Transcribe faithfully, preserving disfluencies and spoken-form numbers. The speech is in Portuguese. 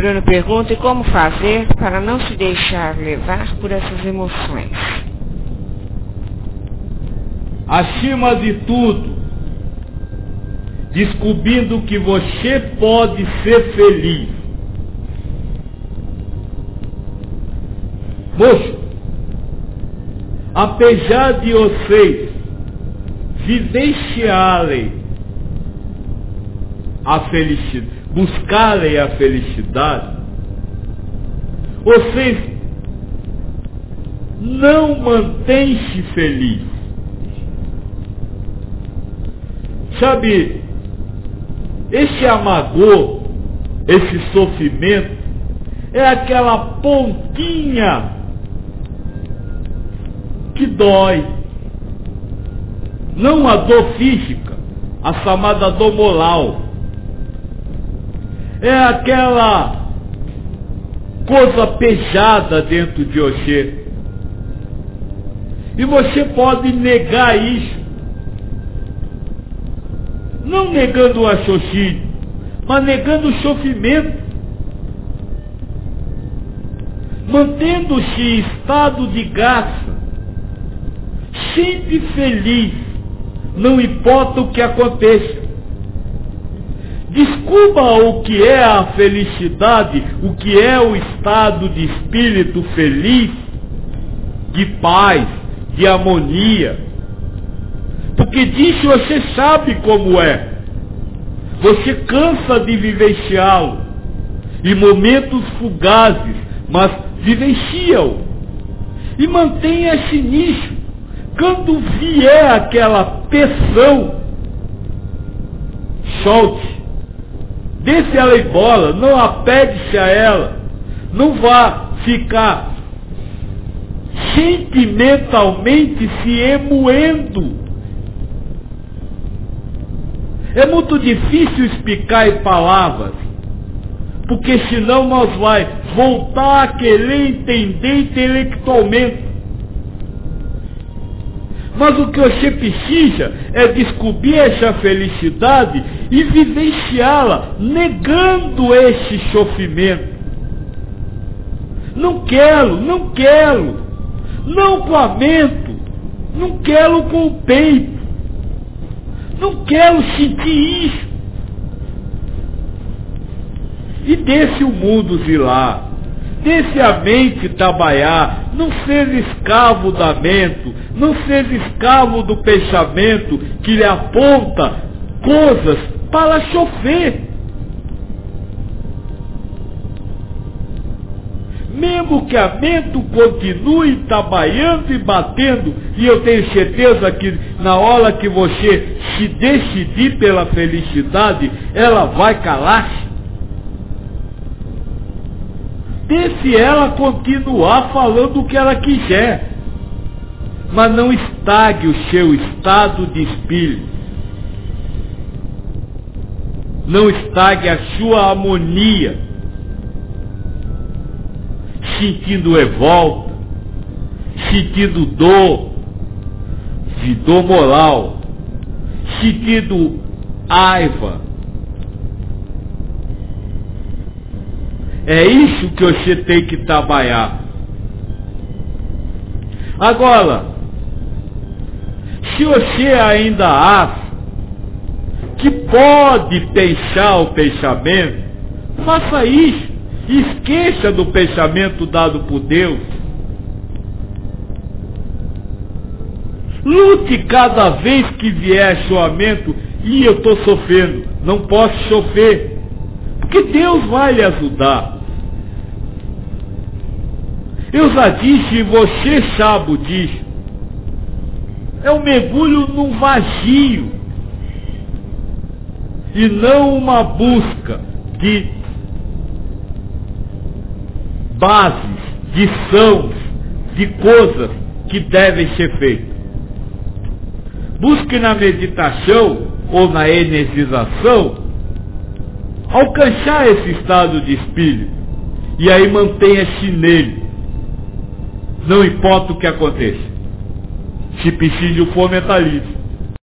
Bruno pergunta: e como fazer para não se deixar levar por essas emoções? Acima de tudo, descobrindo que você pode ser feliz. Moço, apesar de vocês vivenciarem a felicidade, buscarem a felicidade, vocês não mantêm-se feliz. Sabe, esse amargor, esse sofrimento, é aquela pontinha que dói. Não a dor física, a chamada dor moral. É aquela coisa pesada dentro de você. E você pode negar isso. Não negando o raciocínio, mas negando o sofrimento. Mantendo-se em estado de graça, sempre feliz, não importa o que aconteça. Descubra o que é a felicidade, o que é o estado de espírito feliz, de paz, de harmonia. Porque disso você sabe como é. Você cansa de vivenciá-lo. Em momentos fugazes, mas vivencia-o. E mantenha-se nisso. Quando vier aquela pressão, solte. Deixe ela embora, não apegue-se a ela. Não vá ficar sentimentalmente se emuendo. É muito difícil explicar em palavras, porque senão nós vai voltar a querer entender intelectualmente. Mas o que você precisa é descobrir essa felicidade e vivenciá-la, negando esse sofrimento. Não quero, não quero, não com a mente, não quero com o peito. Não quero sentir isso. E deixe o mundo zilar. Deixe a mente trabalhar. Não seja escravo da mente. Não seja escravo do pensamento que lhe aponta coisas para sofrer. Mesmo que a mente continue trabalhando e batendo, e eu tenho certeza que na hora que você se decidir pela felicidade, ela vai calar-se. Deixe ela continuar falando o que ela quiser, mas não estrague o seu estado de espírito. Não estrague a sua harmonia. Sentindo revolta, sentindo dor, de dor moral, sentindo raiva. É isso que você tem que trabalhar. Agora, se você ainda acha que pode pensar o pensamento, faça isso. Esqueça do pensamento dado por Deus. Lute cada vez que vier a sua mente, e eu estou sofrendo, não posso sofrer, porque Deus vai lhe ajudar. Eu já disse, e você sabe disso, é um mergulho num vazio, e não uma busca de bases, de sãos, de coisas que devem ser feitas. Busque na meditação ou na energização alcançar esse estado de espírito, e aí mantenha-se nele, não importa o que aconteça. Se preciso for, mentalize.